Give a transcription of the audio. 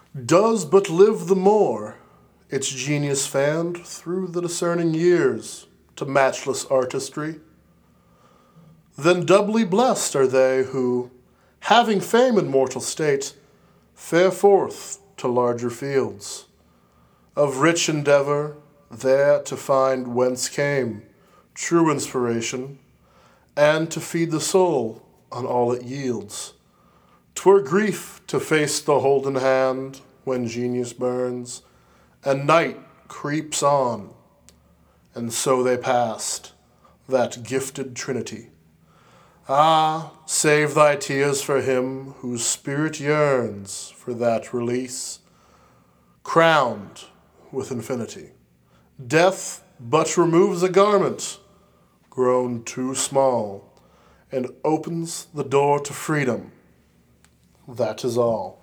does but live the more, its genius fanned through the discerning years to matchless artistry. Then doubly blessed are they who, having fame in mortal state, fare forth to larger fields of rich endeavor, there to find whence came true inspiration, and to feed the soul on all it yields. 'Twere grief to face the holden hand when genius burns, and night creeps on, and so they passed, that gifted trinity. Ah, save thy tears for him whose spirit yearns for that release, crowned with infinity. Death but removes a garment grown too small, and opens the door to freedom. That is all.